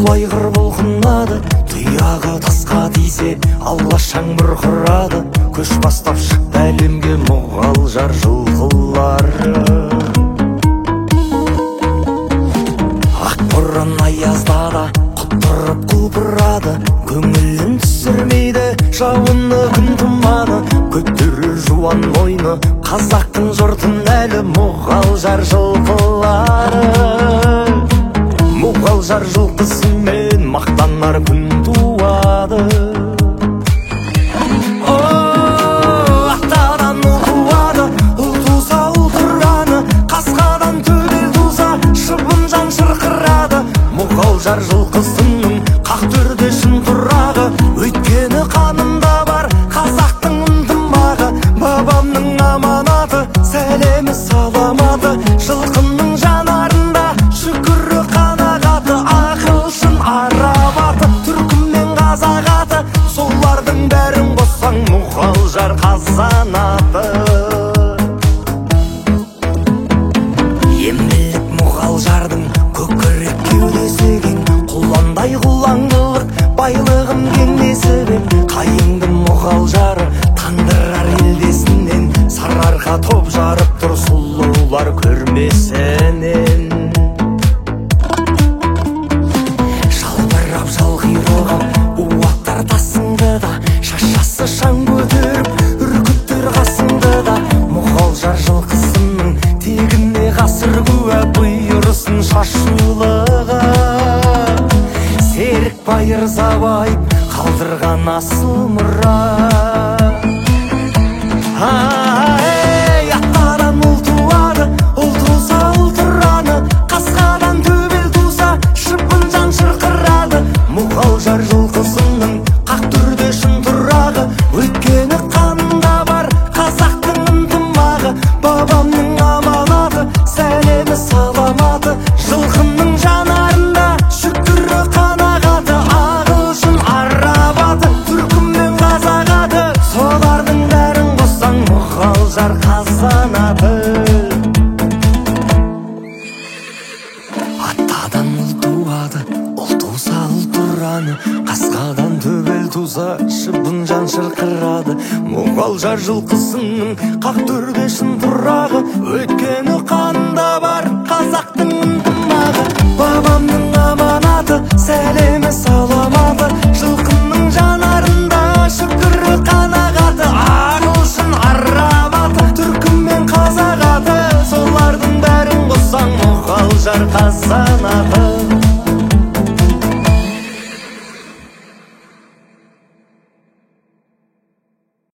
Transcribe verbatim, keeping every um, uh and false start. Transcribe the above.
айғыр бұлқынады, тұяғы тасқа тисе алашаң бұрқырады. Көш бастап шықты әлемге мұғалжар жылқылары. Ақ боран аязда да құттырып құлпырады, көңілін түсірмейді жауыны күн тұманы. Көтерер жуан мойны қазақтың жұртын әлі мұғалжар жылқылары. Мұғалжар жылқысымен мақтанар күн туады. Ақтадан ұл туады, ұл туса ұл тұраны, қасқадан төбел туса шыбын-жан шырқырады. Мұғалжар жылқысының қақ төрде шын тұрағы, өйткені қанында бар қазақтың ынтымағы. Бабамның аманаты, сәлемі саламаты, жылқының жанарында шүкірі қанағаты. Ақылшын арабаты, түркім мен қазақ аты, солардың бәрін қоссаң мұғалжар қазанаты. Емлік мұғалжардың көкірек кеудесі кең, құландай құлаңдылық байлығым кеңдесі бен. Қайыңды мұғалжары тандырар елдесінен, сарыарқа топ жарып тұр сұлулар көрмесінен. Жалбырап жалғиырылған уаттар тасыңды да, шашасы шаң көтеріп үркіттер қасыңды да. Мұғалжар жылқысының тегіне ғасыр куә, бұйырсын шашулығы. Серік байырза байып қалдырған асыл мұра. Ақтадан ұл туады, ұл туса ұл тұраны, қасқадан төбел туса шыбын-жан шырқырады. Мұғалжар жылқысының қақ түрде шын тұрағы, өйткені қанында бар қазақтың ынтымағы. Бабамның аманаты, сәлемі саламаты, жылқының жанарында шүкірі қанағаты. Ағылшын арабаты, түркім мен қазақ аты, солардың бәрін қоссаң мұғалжар қазанаты. Аттадан ұл туады, ұл туса ұл тұраны, қасқадан төбел туса шыбын-жан шырқырады. Мұғалжар жылқысының қақ төрде шын тұрағы, өйткені қанында бар қазақтың ынтымағы. Бабамның аманаты, сәлемі саламаты, жылқының жанарында шүкірі қанағаты. Ағылшын арабаты, түркім мен қазақ аты, солардың бәрін қоссаң мұғалжар қазанаты.